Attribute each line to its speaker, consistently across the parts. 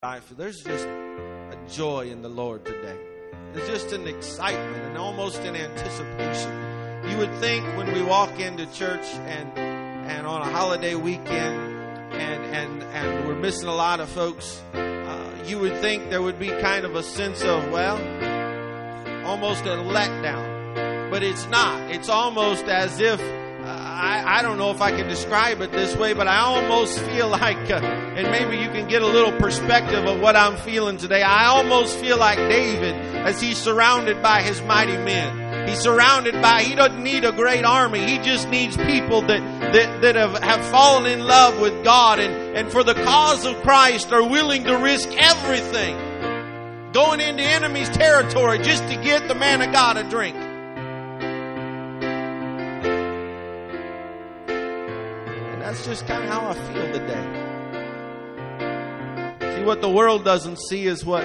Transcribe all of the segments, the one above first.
Speaker 1: life, there's just a joy in the Lord today. There's just an excitement and almost an anticipation. You would think when we walk into church and on a holiday weekend and we're missing a lot of folks, you would think there would be kind of a sense of, well, almost a letdown. But it's not. It's almost as if, I don't know if I can describe it this way, but I almost feel like, and maybe you can get a little perspective of what I'm feeling today. I almost feel like David as he's surrounded by his mighty men. He's surrounded by, he doesn't need a great army. He just needs people that have fallen in love with God and for the cause of Christ are willing to risk everything. Going into enemy's territory just to get the man of God a drink. That's just kind of how I feel today. See, what the world doesn't see is what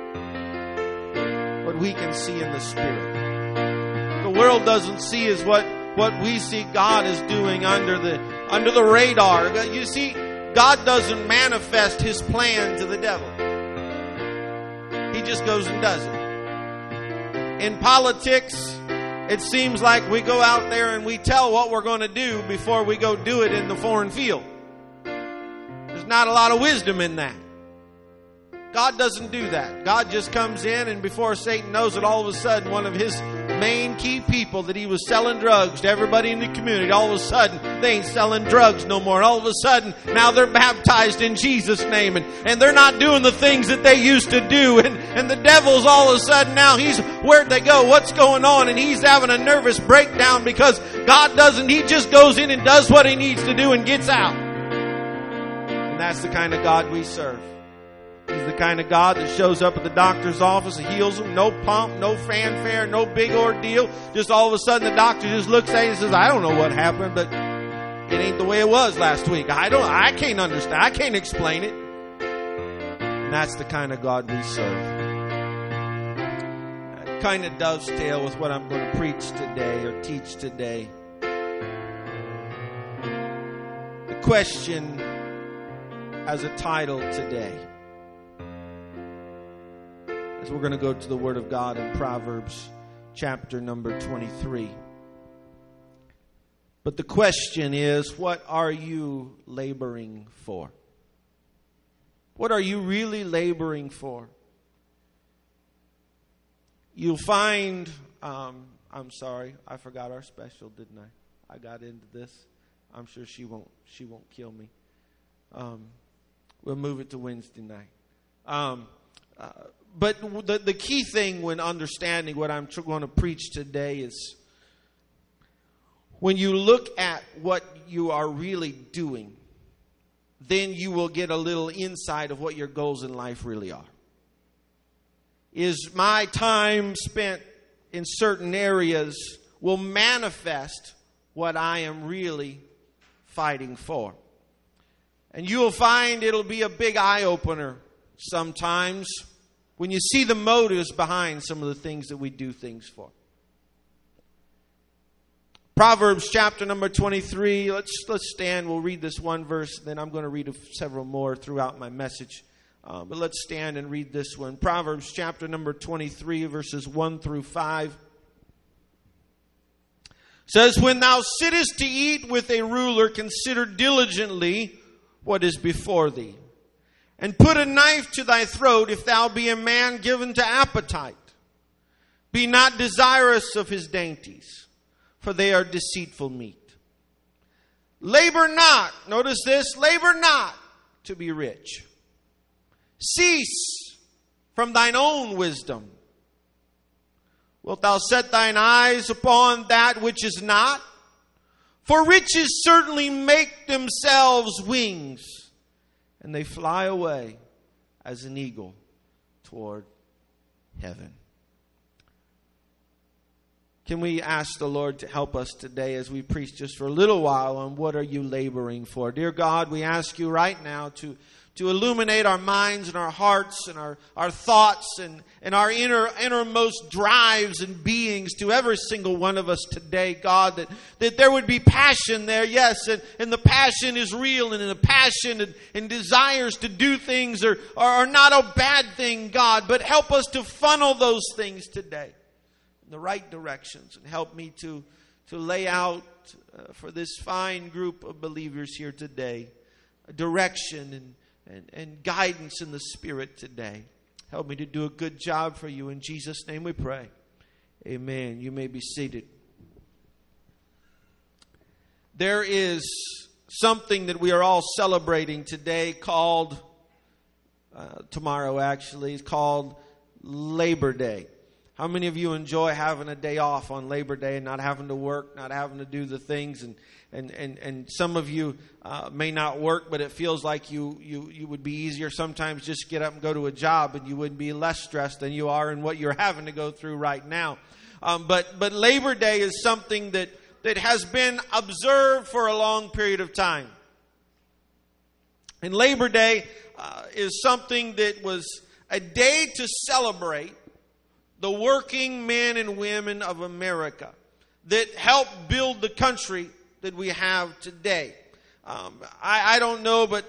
Speaker 1: we can see in the Spirit. The world doesn't see is what we see God is doing under the radar. You see, God doesn't manifest His plan to the devil. He just goes and does it. In politics, it seems like we go out there and we tell what we're going to do before we go do it in the foreign field. There's not a lot of wisdom in that. God doesn't do that. God just comes in, and before Satan knows it, all of a sudden one of his main key people that he was selling drugs to everybody in the community, all of a sudden they ain't selling drugs no more. And all of a sudden now they're baptized in Jesus' name, and they're not doing the things that they used to do. And the devil's all of a sudden now, where'd they go? What's going on? And he's having a nervous breakdown because God doesn't. He just goes in and does what He needs to do and gets out. And that's the kind of God we serve. He's the kind of God that shows up at the doctor's office and heals them. No pomp, no fanfare, no big ordeal. Just all of a sudden the doctor just looks at you and says, I don't know what happened, but it ain't the way it was last week. I can't understand. I can't explain it. And that's the kind of God we serve. That kind of dovetail with what I'm going to preach today or teach today. The question as a title today. As we're going to go to the Word of God in Proverbs chapter number 23. But the question is, what are you laboring for? What are you really laboring for? You'll find, I'm sorry, I forgot our special, didn't I? I got into this. I'm sure she won't kill me. We'll move it to Wednesday night. But the key thing when understanding what I'm going to preach today is when you look at what you are really doing, then you will get a little insight of what your goals in life really are. Is my time spent in certain areas will manifest what I am really fighting for. And you'll find it'll be a big eye-opener sometimes when you see the motives behind some of the things that we do things for. Proverbs chapter number 23. Let's stand. We'll read this one verse. Then I'm going to read several more throughout my message. But let's stand and read this one. Proverbs chapter number 23, verses 1 through 5. Says, when thou sittest to eat with a ruler, consider diligently what is before thee. And put a knife to thy throat if thou be a man given to appetite. Be not desirous of his dainties, for they are deceitful meat. Labor not, notice this, labor not to be rich. Cease from thine own wisdom. Wilt thou set thine eyes upon that which is not? For riches certainly make themselves wings, and they fly away as an eagle toward heaven. Can we ask the Lord to help us today as we preach just for a little while on what are you laboring for? Dear God, we ask you right now to to illuminate our minds and our hearts and our thoughts and our innermost drives and beings to every single one of us today, God, that there would be passion there, yes, and the passion is real, and the passion and desires to do things are not a bad thing, God, but help us to funnel those things today in the right directions, and help me to lay out for this fine group of believers here today a direction and guidance in the Spirit today. Help me to do a good job for you. In Jesus' name we pray. Amen. You may be seated. There is something that we are all celebrating today called, tomorrow actually, is called Labor Day. How many of you enjoy having a day off on Labor Day and not having to work, not having to do the things? And some of you may not work, but it feels like you would be easier sometimes just get up and go to a job, and you would be less stressed than you are in what you're having to go through right now. But Labor Day is something that has been observed for a long period of time. And Labor Day is something that was a day to celebrate the working men and women of America that helped build the country that we have today. I don't know, but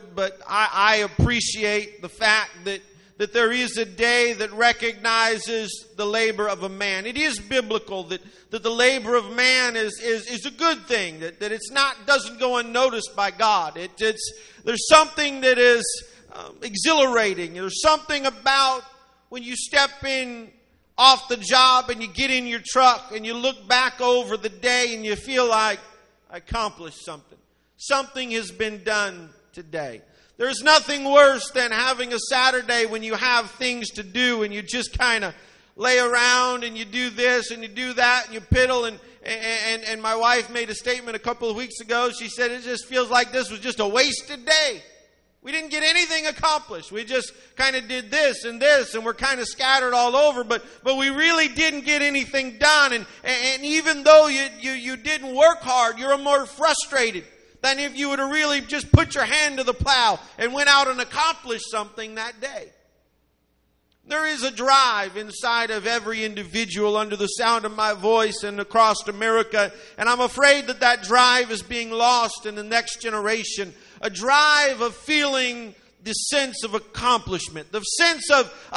Speaker 1: I appreciate the fact that there is a day that recognizes the labor of a man. It is biblical that the labor of man is a good thing, that it's not, doesn't go unnoticed by God. There's something that is exhilarating. There's something about when you step in off the job and you get in your truck and you look back over the day and you feel like I accomplished something. Something has been done today. There's nothing worse than having a Saturday when you have things to do and you just kind of lay around and you do this and you do that and you piddle. And my wife made a statement a couple of weeks ago. She said it just feels like this was just a wasted day. We didn't get anything accomplished. We just kind of did this and we're kind of scattered all over, but we really didn't get anything done. And even though you didn't work hard, you're more frustrated than if you would have really just put your hand to the plow and went out and accomplished something that day. There is a drive inside of every individual under the sound of my voice and across America, and I'm afraid that drive is being lost in the next generation. A drive of feeling the sense of accomplishment. The sense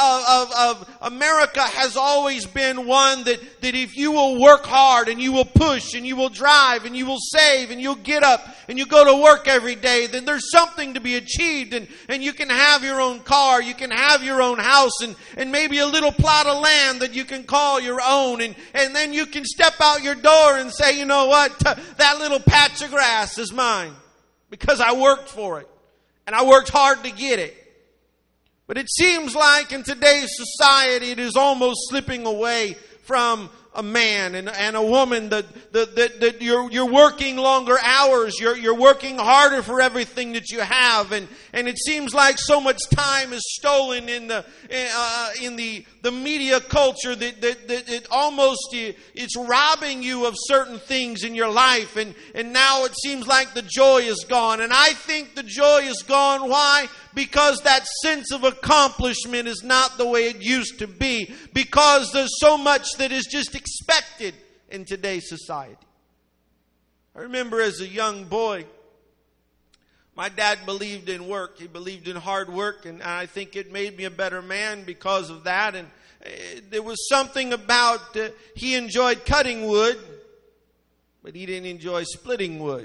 Speaker 1: of America has always been one that if you will work hard and you will push and you will drive and you will save and you'll get up and you go to work every day, then there's something to be achieved, and you can have your own car, you can have your own house and maybe a little plot of land that you can call your own, and then you can step out your door and say, you know what, that little patch of grass is mine because I worked for it. And I worked hard to get it. But it seems like in today's society, it is almost slipping away from a man and a woman that you're working longer hours. You're working harder for everything that you have. And it seems like so much time is stolen in the media culture that it almost it's robbing you of certain things in your life. And now it seems like the joy is gone. And I think the joy is gone. Why? Because that sense of accomplishment is not the way it used to be. Because there's so much that is just expected in today's society. I remember as a young boy, my dad believed in work. He believed in hard work, and I think it made me a better man because of that. And there was something about, he enjoyed cutting wood, but he didn't enjoy splitting wood.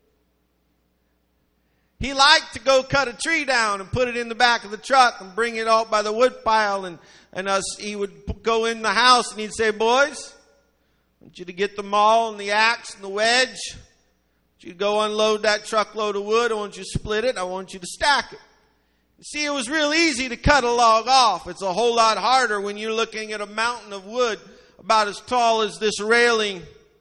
Speaker 1: He liked to go cut a tree down and put it in the back of the truck and bring it out by the wood pile. And he would go in the house and he'd say, boys, I want you to get the maul and the axe and the wedge. I want you to go unload that truckload of wood. I want you to split it. I want you to stack it. You see, it was real easy to cut a log off. It's a whole lot harder when you're looking at a mountain of wood about as tall as this railing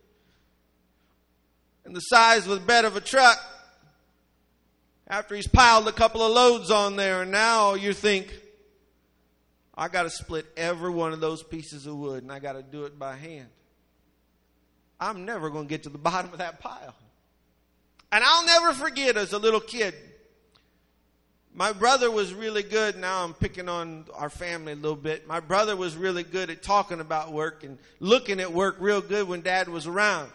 Speaker 1: and the size of the bed of a truck. After he's piled a couple of loads on there, and now you think, I got to split every one of those pieces of wood, and I got to do it by hand. I'm never going to get to the bottom of that pile. And I'll never forget as a little kid, My brother was really good. Now I'm picking on our family a little bit. My brother was really good at talking about work and looking at work real good when Dad was around.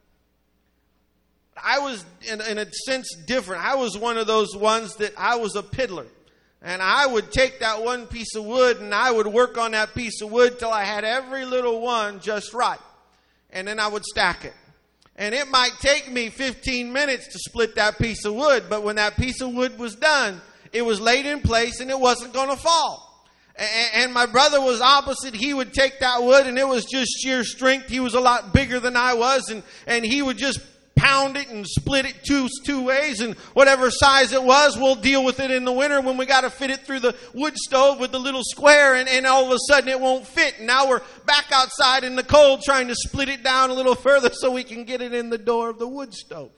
Speaker 1: I was, in a sense, different. I was one of those ones that I was a piddler. And I would take that one piece of wood and I would work on that piece of wood till I had every little one just right. And then I would stack it. And it might take me 15 minutes to split that piece of wood. But when that piece of wood was done, it was laid in place and it wasn't going to fall. And my brother was opposite. He would take that wood and it was just sheer strength. He was a lot bigger than I was. And he would just pound it and split it two ways, and whatever size it was, we'll deal with it in the winter when we got to fit it through the wood stove with the little square, and all of a sudden it won't fit. And now we're back outside in the cold trying to split it down a little further so we can get it in the door of the wood stove.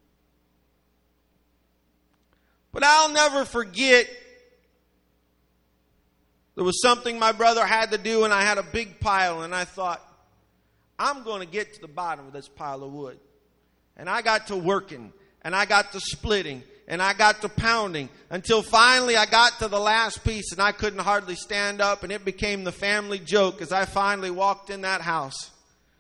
Speaker 1: But I'll never forget, there was something my brother had to do, and I had a big pile, and I thought, I'm going to get to the bottom of this pile of wood. And I got to working, and I got to splitting, and I got to pounding, until finally I got to the last piece, and I couldn't hardly stand up, and it became the family joke as I finally walked in that house.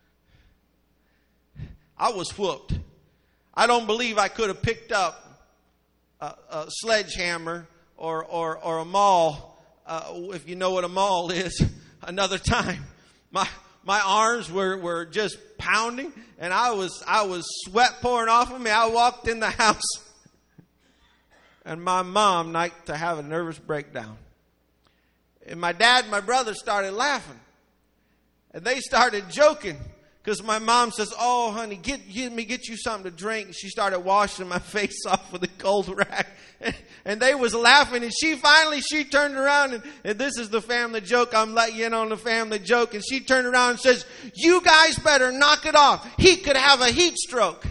Speaker 1: I was whooped. I don't believe I could have picked up a sledgehammer or a maul, if you know what a maul is, another time. My arms were just pounding, and I was sweat pouring off of me. I walked in the house, and my mom liked to have a nervous breakdown. And my dad and my brother started laughing, and they started joking, because my mom says, "Oh, honey, get you something to drink." And she started washing my face off with a cold rag. And they was laughing. And she turned around. And this is the family joke. I'm letting you in on the family joke. And she turned around and says, "You guys better knock it off. He could have a heat stroke."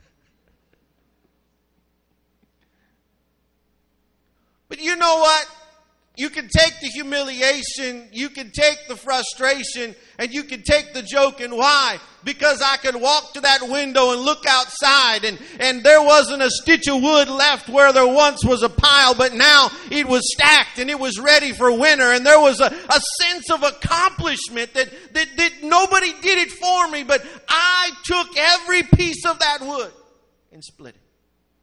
Speaker 1: But you know what? You can take the humiliation, you can take the frustration, and you can take the joke. And why? Because I could walk to that window and look outside, and there wasn't a stitch of wood left where there once was a pile, but now it was stacked and it was ready for winter. And there was a sense of accomplishment that nobody did it for me, but I took every piece of that wood and split it.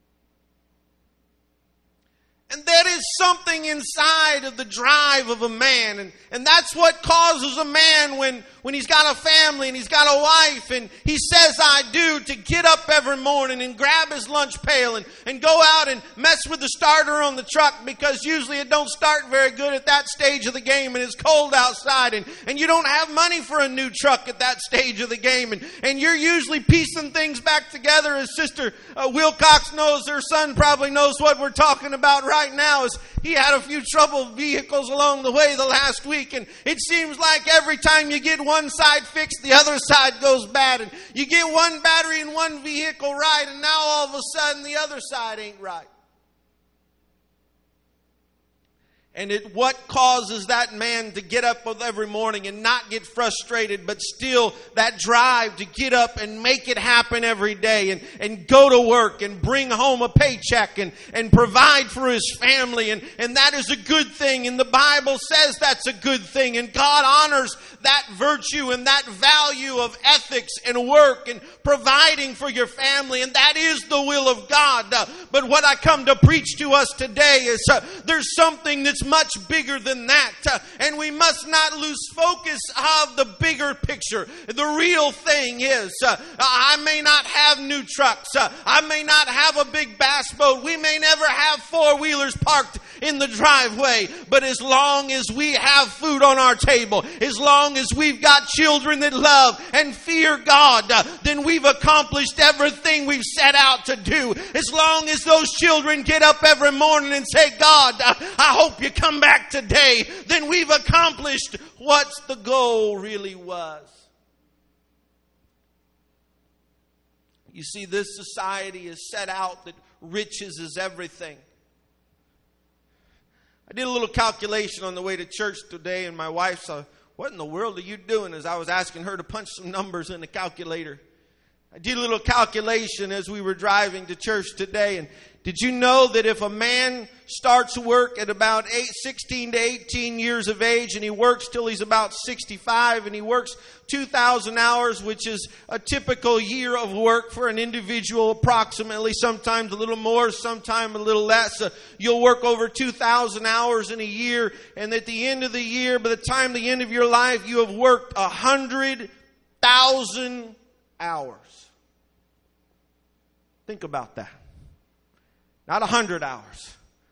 Speaker 1: And there is something inside of the drive of a man. And that's what causes a man when he's got a family and he's got a wife and he says, "I do," to get up every morning and grab his lunch pail and go out and mess with the starter on the truck, because usually it don't start very good at that stage of the game and it's cold outside and you don't have money for a new truck at that stage of the game. And you're usually piecing things back together, as Sister Wilcox knows. Her son probably knows what we're talking about right now, is he had a few troubled vehicles along the way the last week, and it seems like every time you get one side fixed, the other side goes bad, and you get one battery in one vehicle right, and now all of a sudden the other side ain't right. And what causes that man to get up every morning and not get frustrated, but still that drive to get up and make it happen every day and go to work and bring home a paycheck and provide for his family. And that is a good thing. And the Bible says that's a good thing. And God honors that virtue and that value of ethics and work and providing for your family. And that is the will of God. But what I come to preach to us today is there's something that's much bigger than that. And we must not lose focus of the bigger picture. The real thing is, I may not have new trucks. I may not have a big bass boat. We may never have four-wheelers parked in the driveway. But as long as we have food on our table, as long as we've got children that love and fear God, then we've accomplished everything we've set out to do. As long as those children get up every morning and say, "God, I hope you come back today," then we've accomplished what the goal really was. You see, this society is set out that riches is everything. I did a little calculation on the way to church today, and my wife said, "What in the world are you doing?" as I was asking her to punch some numbers in the calculator. I did a little calculation as we were driving to church today, and did you know that if a man starts work at about 16 to 18 years of age and he works till he's about 65 and he works 2,000 hours, which is a typical year of work for an individual approximately, sometimes a little more, sometimes a little less. You'll work over 2,000 hours in a year, and at the end of the year, by the time the end of your life, you have worked 100,000 hours. Think about that. Not 100 hours.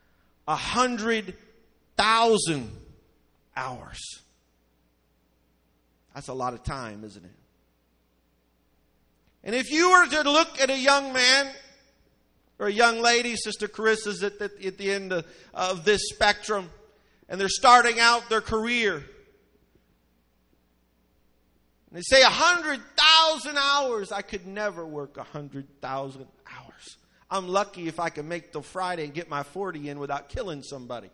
Speaker 1: 100,000 hours. That's a lot of time, isn't it? And if you were to look at a young man or a young lady, Sister Carissa's at the end of this spectrum, and they're starting out their career, and they say 100,000 hours. I could never work 100,000 hours. I'm lucky if I can make till Friday and get my 40 in without killing somebody.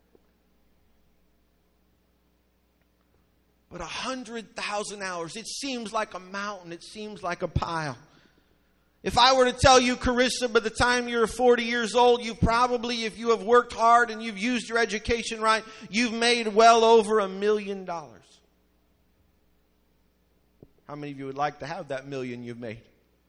Speaker 1: But 100,000 hours, it seems like a mountain. It seems like a pile. If I were to tell you, Carissa, by the time you're 40 years old, you probably, if you have worked hard and you've used your education right, you've made well over $1 million. How many of you would like to have that million you've made?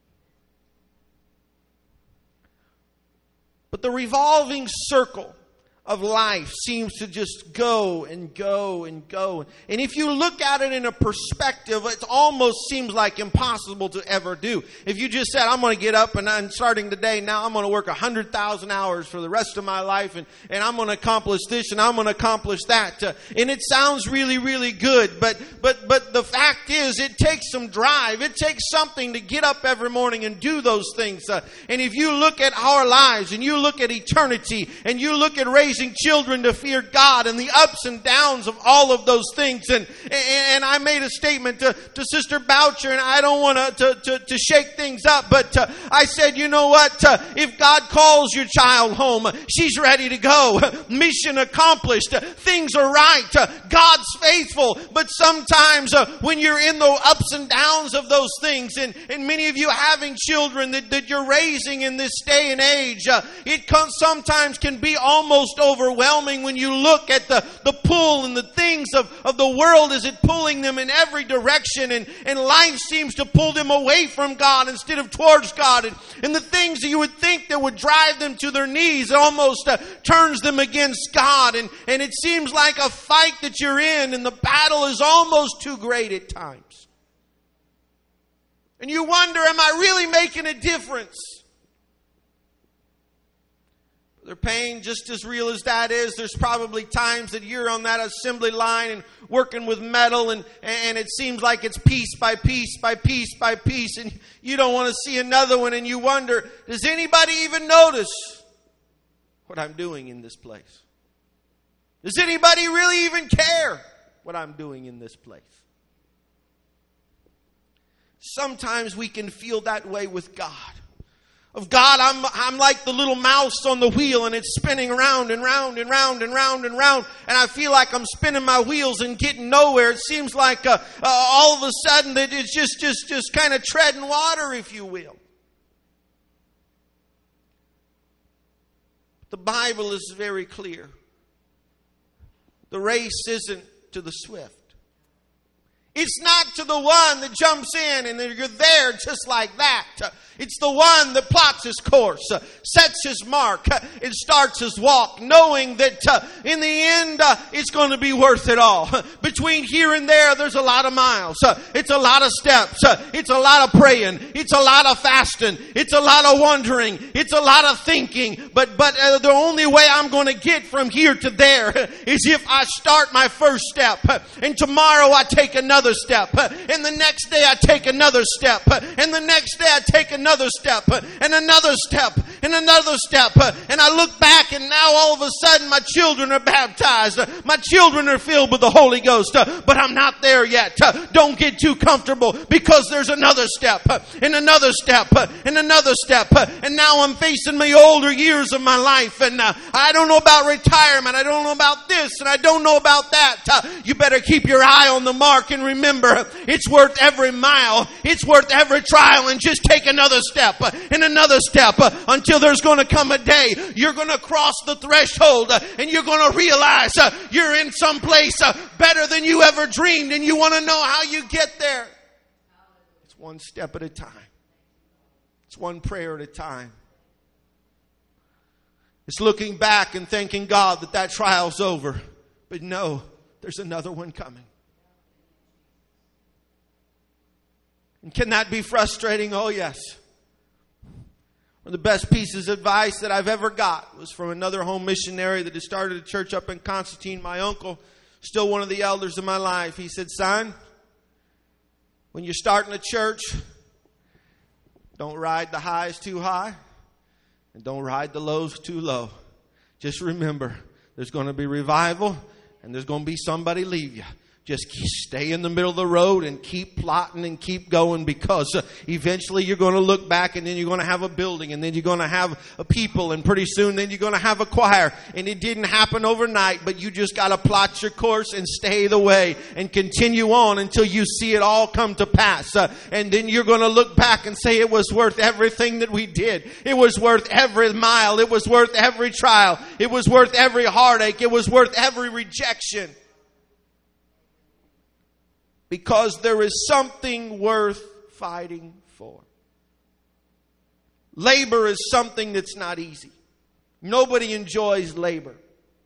Speaker 1: But the revolving circle of life seems to just go and go and go. And if you look at it in a perspective, it almost seems like impossible to ever do. If you just said, I'm going to get up and I'm starting today, now I'm going to work 100,000 hours for the rest of my life, and I'm going to accomplish this and I'm going to accomplish that. And it sounds really, really good. But the fact is, it takes some drive. It takes something to get up every morning and do those things. And if you look at our lives and you look at eternity and you look at raising children to fear God and the ups and downs of all of those things. And I made a statement to Sister Boucher, and I don't want to shake things up, but I said, you know what? If God calls your child home, she's ready to go. Mission accomplished. Things are right. God's faithful. But sometimes when you're in the ups and downs of those things, and many of you having children that you're raising in this day and age, it sometimes can be almost overwhelming when you look at the pull and the things of the world as it pulling them in every direction, and life seems to pull them away from God instead of towards God, and the things that you would think that would drive them to their knees, it almost turns them against God, and it seems like a fight that you're in, and the battle is almost too great at times. And you wonder, am I really making a difference? Their pain, just as real as that is, there's probably times that you're on that assembly line and working with metal, and it seems like it's piece by piece by piece by piece, and you don't want to see another one, and you wonder, does anybody even notice what I'm doing in this place? Does anybody really even care what I'm doing in this place? Sometimes we can feel that way with God. Of God, I'm like the little mouse on the wheel, and it's spinning around and round and round and round and round, and I feel like I'm spinning my wheels and getting nowhere. It seems like all of a sudden that it's just kind of treading water, if you will. The Bible is very clear. The race isn't to the swift. It's not to the one that jumps in and you're there just like that. It's the one that plots his course, sets his mark, and starts his walk, knowing that in the end it's going to be worth it all. Between here and there, there's a lot of miles. It's a lot of steps. It's a lot of praying. It's a lot of fasting. It's a lot of wondering. It's a lot of thinking. But the only way I'm going to get from here to there is if I start my first step, and tomorrow I take another step, and the next day I take another step, and the next day I take another step, and another step, and another step, and I look back, and now all of a sudden my children are baptized, my children are filled with the Holy Ghost, but I'm not there yet. Don't get too comfortable, because there's another step, and another step, and another step, and now I'm facing my older years of my life, and I don't know about retirement, I don't know about this, and I don't know about that. You better keep your eye on the mark and remember, it's worth every mile. It's worth every trial, and just take another step and another step until there's going to come a day you're going to cross the threshold and you're going to realize you're in some place better than you ever dreamed, and you want to know how you get there. It's one step at a time. It's one prayer at a time. It's looking back and thanking God that trial's over. But no, there's another one coming. And can that be frustrating? Oh, yes. One of the best pieces of advice that I've ever got was from another home missionary that had started a church up in Constantine. My uncle, still one of the elders in my life. He said, son, when you're starting a church, don't ride the highs too high and don't ride the lows too low. Just remember, there's going to be revival and there's going to be somebody leave you. Just stay in the middle of the road and keep plotting and keep going, because eventually you're going to look back and then you're going to have a building and then you're going to have a people, and pretty soon then you're going to have a choir. And it didn't happen overnight, but you just got to plot your course and stay the way and continue on until you see it all come to pass. And then you're going to look back and say it was worth everything that we did. It was worth every mile. It was worth every trial. It was worth every heartache. It was worth every rejection. Because there is something worth fighting for. Labor is something that's not easy. Nobody enjoys labor. At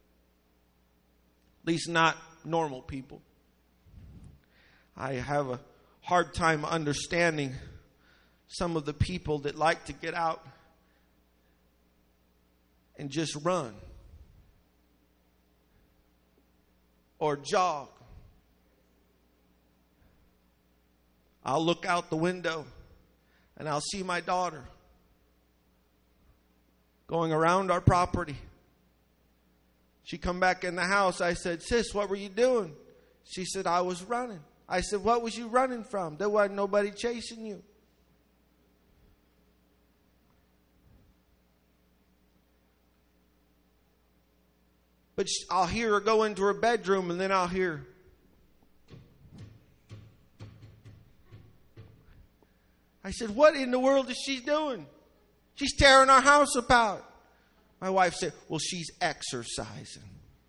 Speaker 1: least not normal people. I have a hard time understanding some of the people that like to get out and just run or jog. I'll look out the window and I'll see my daughter going around our property. She come back in the house. I said, sis, what were you doing? She said, I was running. I said, what was you running from? There wasn't nobody chasing you. But I'll hear her go into her bedroom, and then I'll hear, I said, what in the world is she doing? She's tearing our house apart. My wife said, well, she's exercising.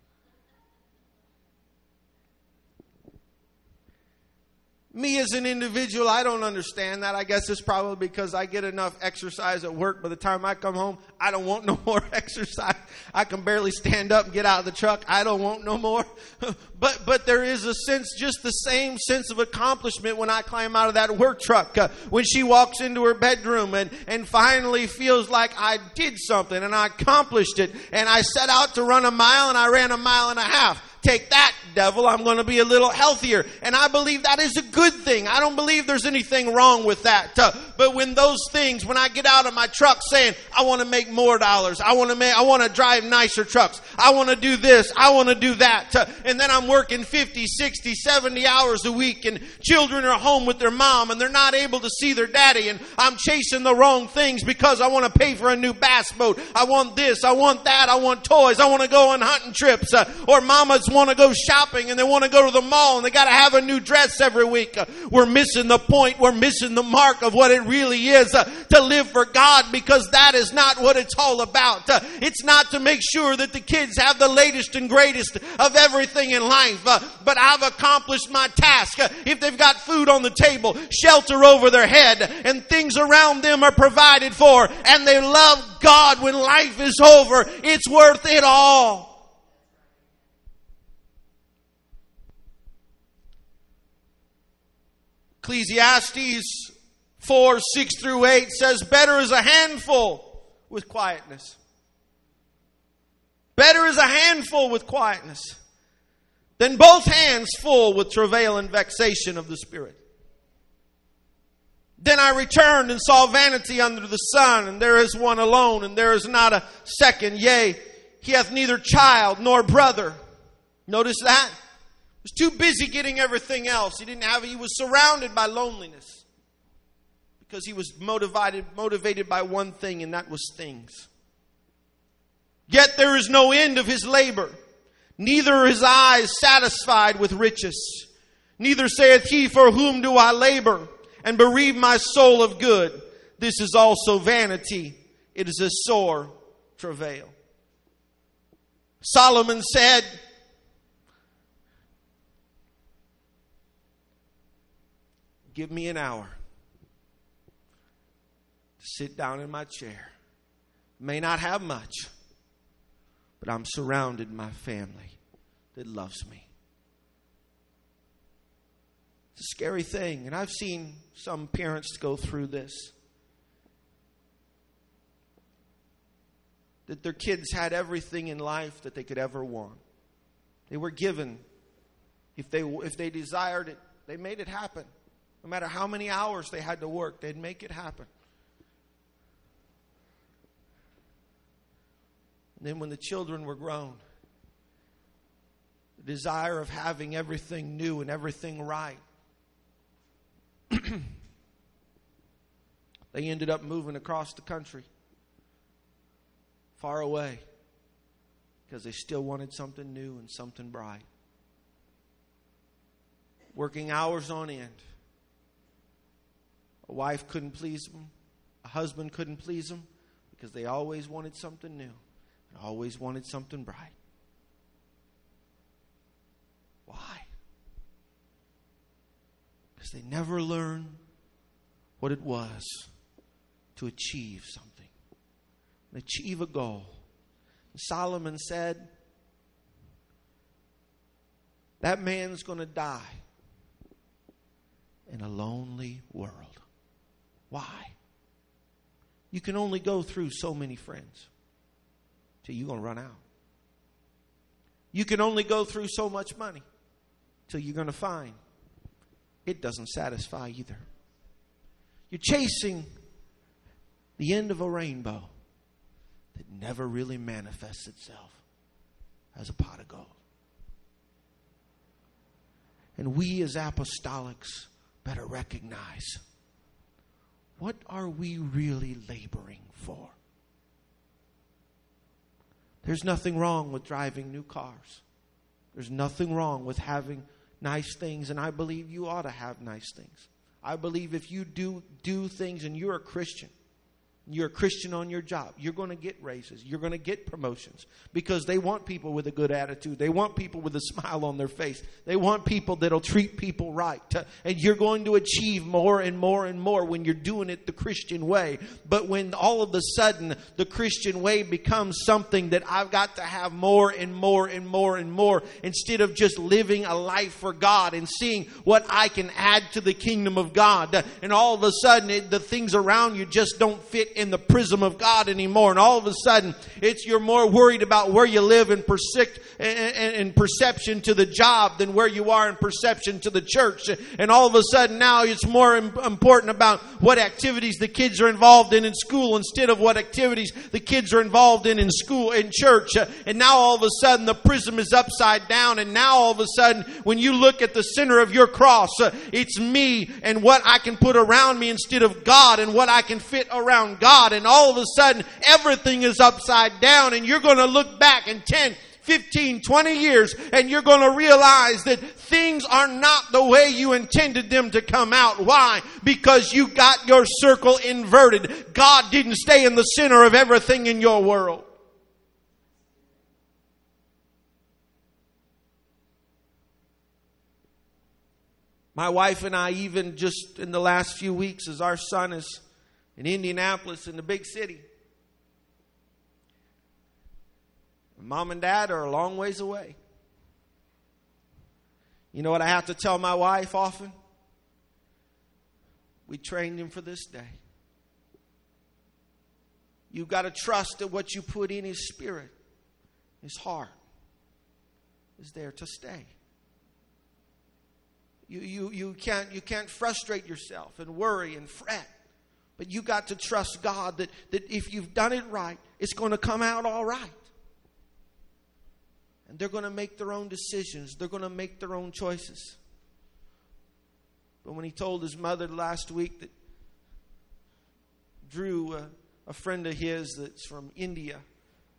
Speaker 1: Me as an individual, I don't understand that. I guess it's probably because I get enough exercise at work. By the time I come home, I don't want no more exercise. I can barely stand up and get out of the truck. I don't want no more. But there is a sense, just the same sense of accomplishment when I climb out of that work truck. When she walks into her bedroom and finally feels like I did something and I accomplished it. And I set out to run a mile and I ran 1.5 miles. Take that, devil. I'm going to be a little healthier. And I believe that is a good thing. I don't believe there's anything wrong with that. But when those things, when I get out of my truck saying, I want to make more dollars. I want to drive nicer trucks. I want to do this. I want to do that. And then I'm working 50, 60, 70 hours a week, and children are home with their mom and they're not able to see their daddy, and I'm chasing the wrong things because I want to pay for a new bass boat. I want this. I want that. I want toys. I want to go on hunting trips. Or mama's want to go shopping and they want to go to the mall and they got to have a new dress every week. We're missing the point. We're missing the mark of what it really is to live for God, because that is not what it's all about. It's not to make sure that the kids have the latest and greatest of everything in life. But I've accomplished my task. If they've got food on the table, shelter over their head, and things around them are provided for, and they love God when life is over, it's worth it all. Ecclesiastes 4:6-8 says, better is a handful with quietness. Better is a handful with quietness than both hands full with travail and vexation of the spirit. Then I returned and saw vanity under the sun, and there is one alone, and there is not a second. Yea, he hath neither child nor brother. Notice that? He was too busy getting everything else. He was surrounded by loneliness because he was motivated by one thing, and that was things. Yet there is no end of his labor, neither are his eyes satisfied with riches. Neither saith he, for whom do I labor, and bereave my soul of good? This is also vanity. It is a sore travail. Solomon said, give me an hour to sit down in my chair. May not have much, but I'm surrounded by family that loves me. It's a scary thing, and I've seen some parents go through this. That their kids had everything in life that they could ever want. They were given. If they desired it, they made it happen. No matter how many hours they had to work, they'd make it happen. And then when the children were grown, the desire of having everything new and everything right, they ended up moving across the country, far away, because they still wanted something new and something bright. Working hours on end. A wife couldn't please them. A husband couldn't please them because they always wanted something new and always wanted something bright. Why? Because they never learned what it was to achieve something. Achieve a goal. Solomon said, that man's going to die in a lonely world. Why? You can only go through so many friends till you're going to run out. You can only go through so much money till you're going to find it doesn't satisfy either. You're chasing the end of a rainbow that never really manifests itself as a pot of gold. And we as apostolics better recognize, what are we really laboring for? There's nothing wrong with driving new cars. There's nothing wrong with having nice things, and I believe you ought to have nice things. I believe if you do things and you're a Christian on your job, you're going to get raises. You're going to get promotions because they want people with a good attitude. They want people with a smile on their face. They want people that'll treat people right. And you're going to achieve more and more and more when you're doing it the Christian way. But when all of a sudden the Christian way becomes something that I've got to have more and more and more and more, instead of just living a life for God and seeing what I can add to the kingdom of God, and all of a sudden the things around you just don't fit in the prism of God anymore. And all of a sudden, you're more worried about where you live in perception to the job than where you are in perception to the church. And all of a sudden now it's more important about what activities the kids are involved in school instead of what activities the kids are involved in school, in church. And now all of a sudden the prism is upside down. And now all of a sudden when you look at the center of your cross, it's me and what I can put around me instead of God and what I can fit around God. And all of a sudden, everything is upside down. And you're going to look back in 10, 15, 20 years, and you're going to realize that things are not the way you intended them to come out. Why? Because you got your circle inverted. God didn't stay in the center of everything in your world. My wife and I, even just in the last few weeks, as our son is in Indianapolis, in the big city, Mom and Dad are a long ways away. You know what I have to tell my wife often? We trained him for this day. You've got to trust that what you put in his spirit, his heart, is there to stay. You can't frustrate yourself and worry and fret. But you got to trust God that if you've done it right, it's going to come out all right. And they're going to make their own decisions. They're going to make their own choices. But when he told his mother last week that Drew, a friend of his that's from India,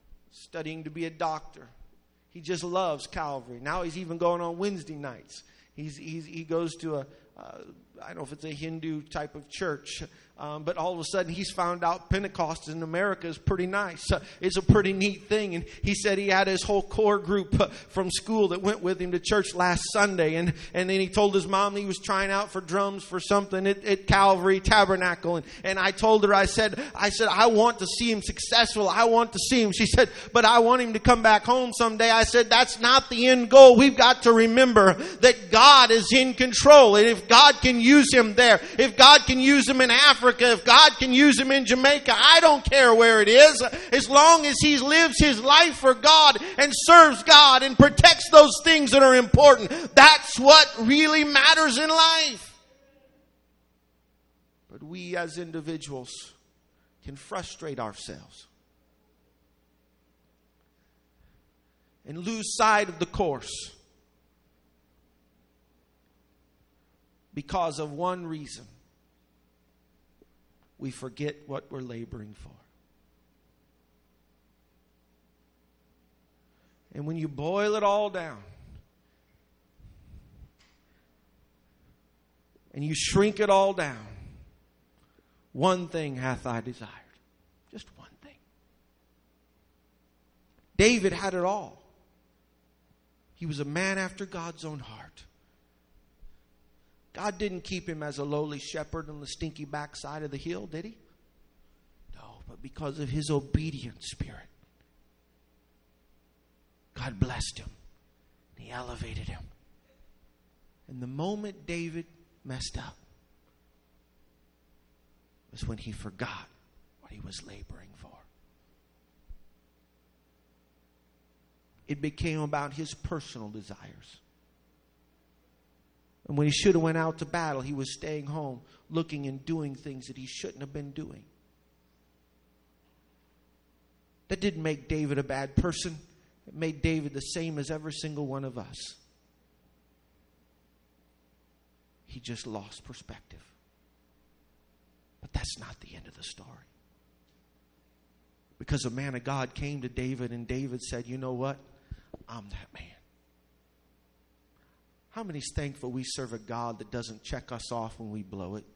Speaker 1: studying to be a doctor, he just loves Calvary. Now he's even going on Wednesday nights. he goes to I don't know if it's a Hindu type of church, but all of a sudden he's found out Pentecost in America is pretty nice. It's a pretty neat thing. And he said he had his whole core group from school that went with him to church last Sunday. And then he told his mom he was trying out for drums for something at Calvary Tabernacle. And I told her, I said, I want to see him successful. I want to see him. She said, but I want him to come back home someday. I said, that's not the end goal. We've got to remember that God is in control. And if God can use him there, if God can use him in Africa, if God can use him in Jamaica, I don't care where it is, as long as he lives his life for God and serves God and protects those things that are important. That's what really matters in life. But we as individuals can frustrate ourselves and lose sight of the course because of one reason. We forget what we're laboring for. And when you boil it all down and you shrink it all down, one thing hath I desired. Just one thing. David had it all. He was a man after God's own heart. God didn't keep him as a lowly shepherd on the stinky backside of the hill, did he? No, but because of his obedient spirit, God blessed him. He elevated him. And the moment David messed up was when he forgot what he was laboring for. It became about his personal desires. And when he should have went out to battle, he was staying home, looking and doing things that he shouldn't have been doing. That didn't make David a bad person. It made David the same as every single one of us. He just lost perspective. But that's not the end of the story. Because a man of God came to David, and David said, you know what? I'm that man. How many's thankful we serve a God that doesn't check us off when we blow it?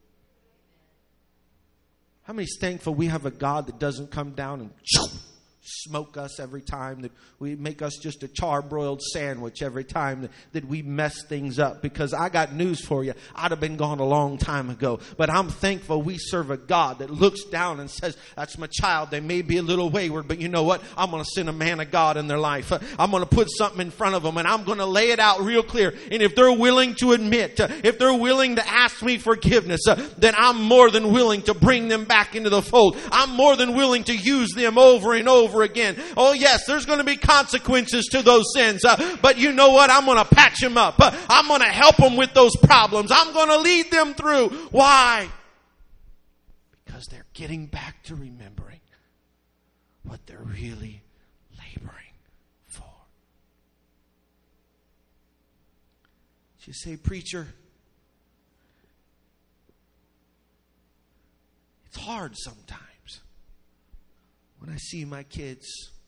Speaker 1: How many's thankful we have a God that doesn't come down and smoke us every time, that we make us just a charbroiled sandwich every time that we mess things up? Because I got news for you. I'd have been gone a long time ago. But I'm thankful we serve a God that looks down and says, that's my child. They may be a little wayward, but you know what? I'm going to send a man of God in their life. I'm going to put something in front of them, and I'm going to lay it out real clear. And if they're willing to admit, if they're willing to ask me forgiveness, then I'm more than willing to bring them back into the fold. I'm more than willing to use them over and over again. Oh yes, there's going to be consequences to those sins, but you know what? I'm going to patch them up. I'm going to help them with those problems. I'm going to lead them through. Why? Because they're getting back to remembering what they're really laboring for. You say, preacher, it's hard sometimes when I see my kids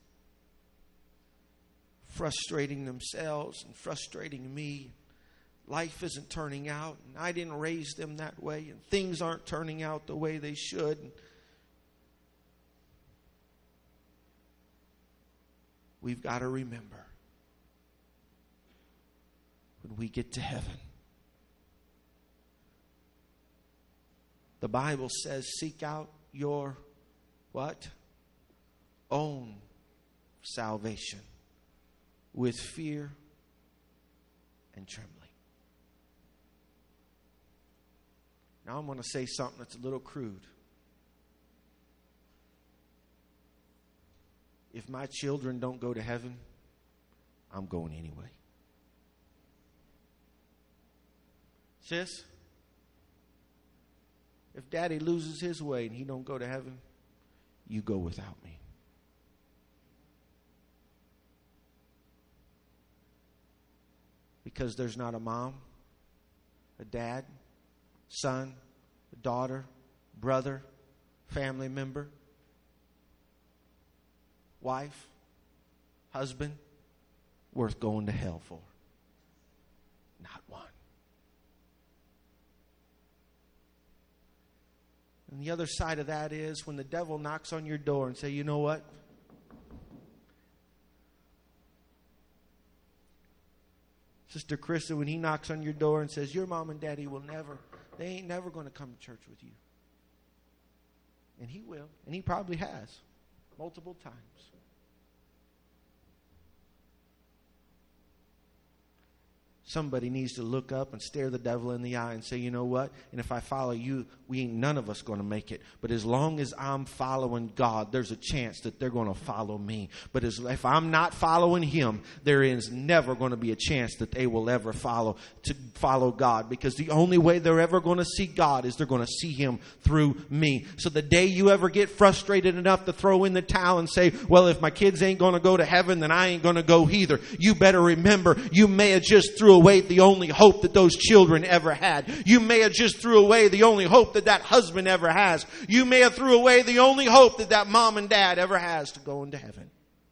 Speaker 1: frustrating themselves and frustrating me. Life isn't turning out, and I didn't raise them that way, and things aren't turning out the way they should. We've got to remember, when we get to heaven, the Bible says, seek out your what? Own salvation with fear and trembling. Now I'm going to say something that's a little crude. If my children don't go to heaven, I'm going anyway. Sis, if Daddy loses his way and he don't go to heaven, you go without me. Because there's not a mom, a dad, son, a daughter, brother, family member, wife, husband worth going to hell for. Not one. And the other side of that is when the devil knocks on your door and say, you know what? Sister Krista, when he knocks on your door and says, your mom and daddy they ain't never going to come to church with you. And he will. And he probably has. Multiple times. Somebody needs to look up and stare the devil in the eye and say, you know what? And if I follow you, we ain't none of us going to make it. But as long as I'm following God, there's a chance that they're going to follow me. But if I'm not following him, there is never going to be a chance that they will ever follow God. Because the only way they're ever going to see God is they're going to see him through me. So the day you ever get frustrated enough to throw in the towel and say, well, if my kids ain't going to go to heaven, then I ain't going to go either. You better remember, you may have just threw away the only hope that those children ever had. You may have just threw away the only hope that husband ever has. You may have threw away the only hope that mom and dad ever has to go into heaven.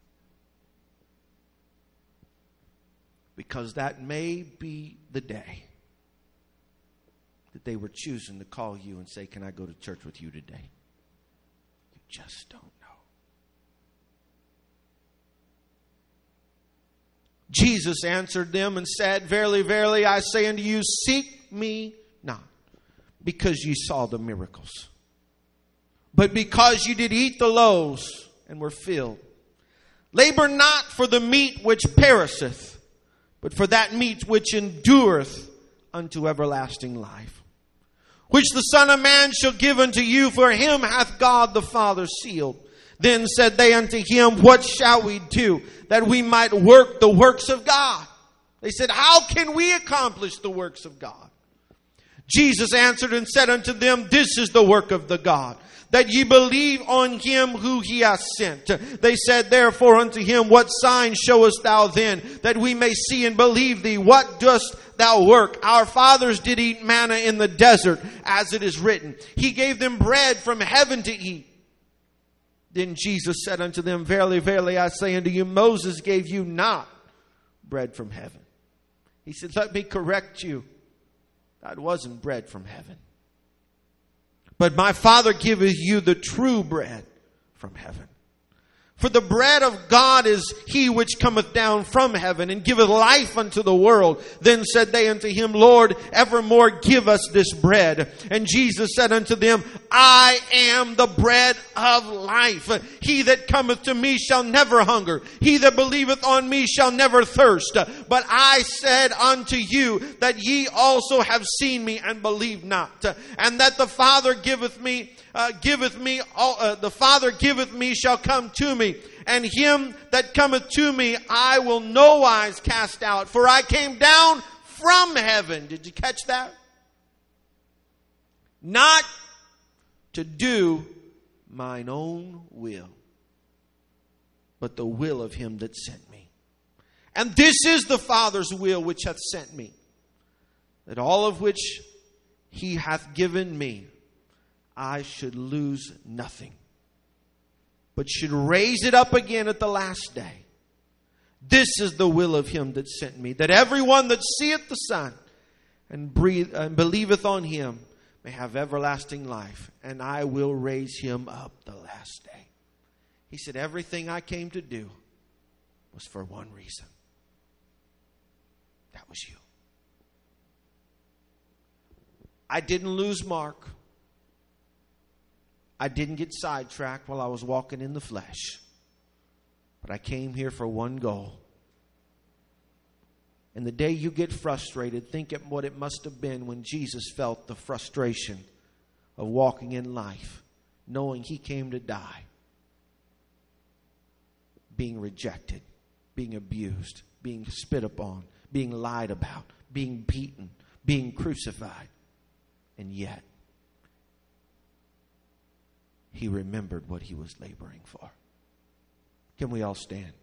Speaker 1: Because that may be the day that they were choosing to call you and say, can I go to church with you today? You just don't know. Jesus answered them and said, verily, verily, I say unto you, seek me not, because ye saw the miracles, but because you did eat the loaves and were filled. Labor not for the meat which perisheth, but for that meat which endureth unto everlasting life, which the Son of Man shall give unto you, for him hath God the Father sealed. Then said they unto him, what shall we do that we might work the works of God? They said, how can we accomplish the works of God? Jesus answered and said unto them, this is the work of the God, that ye believe on him who he hath sent. They said therefore unto him, what sign showest thou then, that we may see and believe thee? What dost thou work? Our fathers did eat manna in the desert, as it is written, he gave them bread from heaven to eat. Then Jesus said unto them, verily, verily, I say unto you, Moses gave you not bread from heaven. He said, let me correct you. That wasn't bread from heaven. But my Father giveth you the true bread from heaven. For the bread of God is he which cometh down from heaven and giveth life unto the world. Then said they unto him, Lord, evermore give us this bread. And Jesus said unto them, I am the bread of life. He that cometh to me shall never hunger. He that believeth on me shall never thirst. But I said unto you that ye also have seen me and believe not. And that the Father giveth me shall come to me, and him that cometh to me I will no wise cast out. For I came down from heaven. Did you catch that? Not to do mine own will, but the will of him that sent me. And this is the Father's will which hath sent me, that all of which he hath given me, I should lose nothing, but should raise it up again at the last day. This is the will of him that sent me, that everyone that seeth the Son and believeth on him may have everlasting life, and I will raise him up the last day. He said, everything I came to do was for one reason. That was you. I didn't lose Mark. I didn't get sidetracked while I was walking in the flesh. But I came here for one goal. And the day you get frustrated, think of what it must have been when Jesus felt the frustration of walking in life, knowing he came to die, being rejected, being abused, being spit upon, being lied about, being beaten, being crucified. And yet, he remembered what he was laboring for. Can we all stand?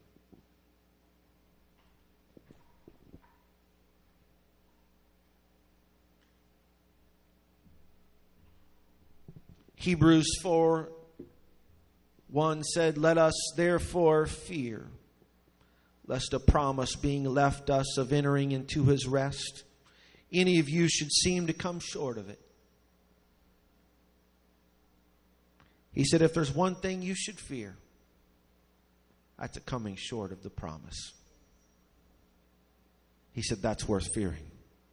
Speaker 1: Hebrews 4:1 said, let us therefore fear, lest a promise being left us of entering into his rest, any of you should seem to come short of it. He said, if there's one thing you should fear, that's a coming short of the promise. He said, that's worth fearing.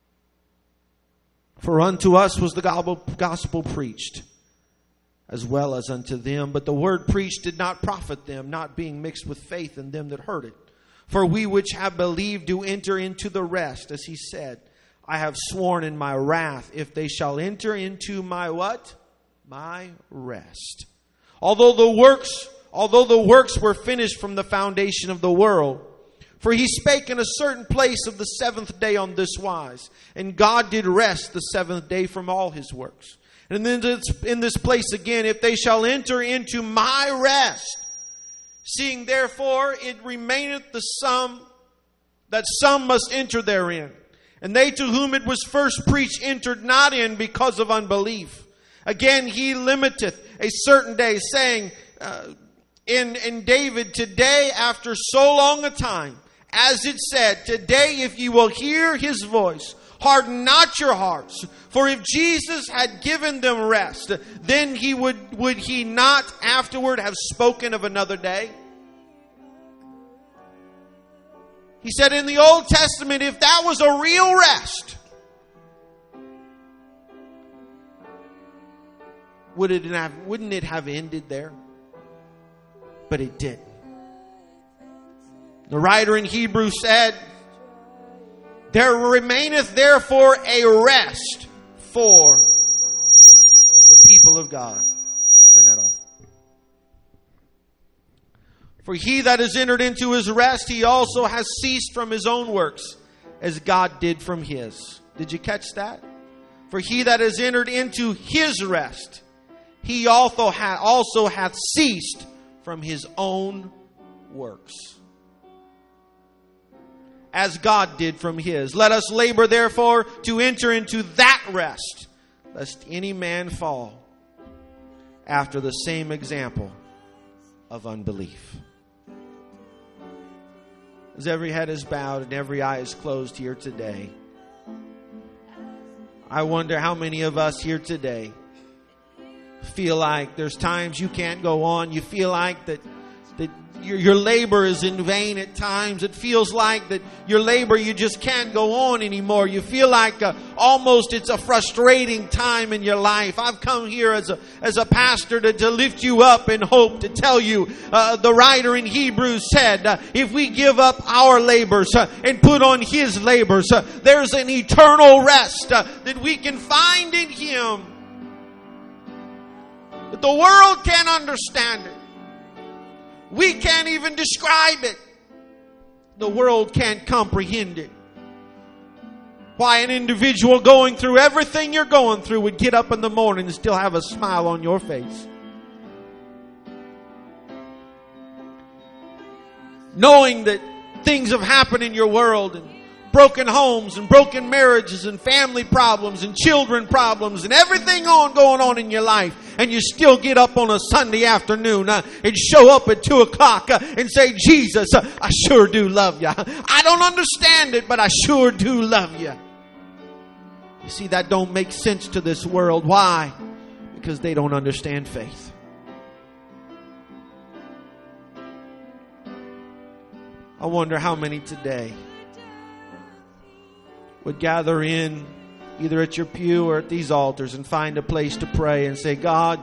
Speaker 1: For unto us was the gospel preached, as well as unto them. But the word preached did not profit them, not being mixed with faith in them that heard it. For we which have believed do enter into the rest, as he said, I have sworn in my wrath, if they shall enter into my what? My rest. Although the works were finished from the foundation of the world. For he spake in a certain place of the seventh day on this wise. And God did rest the seventh day from all his works. And then in this place again, if they shall enter into my rest. Seeing therefore it remaineth the sum, that some must enter therein. And they to whom it was first preached entered not in because of unbelief. Again he limiteth a certain day, saying in David, today after so long a time, as it said, today if you will hear his voice, harden not your hearts. For if Jesus had given them rest, then would he not afterward have spoken of another day? He said in the Old Testament, if that was a real rest, wouldn't it have ended there? But it didn't. The writer in Hebrews said, there remaineth therefore a rest for the people of God. Turn that off. For he that has entered into his rest, he also has ceased from his own works, as God did from his. Did you catch that? For he that has entered into his rest, he also hath ceased from his own works, as God did from his. Let us labor therefore to enter into that rest, lest any man fall after the same example of unbelief. As every head is bowed and every eye is closed here today, I wonder how many of us here today feel like there's times you can't go on. You feel like that your labor is in vain at times. It feels like that your labor, you just can't go on anymore. You feel like almost it's a frustrating time in your life. I've come here as a pastor to lift you up in hope, to tell you, the writer in Hebrews said, if we give up our labors and put on his labors, there's an eternal rest that we can find in him. But the world can't understand it. We can't even describe it. The world can't comprehend it. Why an individual going through everything you're going through would get up in the morning and still have a smile on your face. Knowing that things have happened in your world, and broken homes and broken marriages and family problems and children problems and everything going on in your life, and you still get up on a Sunday afternoon and show up at 2 o'clock and say, Jesus, I sure do love you. I don't understand it, but I sure do love you. You see, that don't make sense to this world. Why? Because they don't understand faith. I wonder how many today would gather in either at your pew or at these altars and find a place to pray and say, God,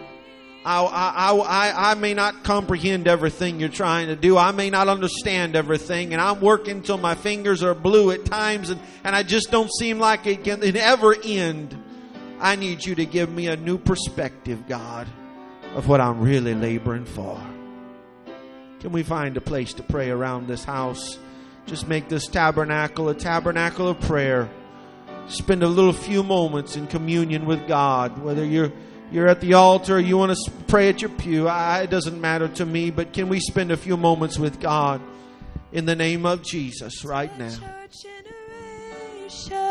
Speaker 1: I may not comprehend everything you're trying to do. I may not understand everything, and I'm working till my fingers are blue at times, and I just don't seem like it can ever end. I need you to give me a new perspective, God, of what I'm really laboring for. Can we find a place to pray around this house? Just make this tabernacle a tabernacle of prayer. Spend a few moments in communion with God. Whether you're at the altar or you want to pray at your pew, it doesn't matter to me. But can we spend a few moments with God in the name of Jesus right now?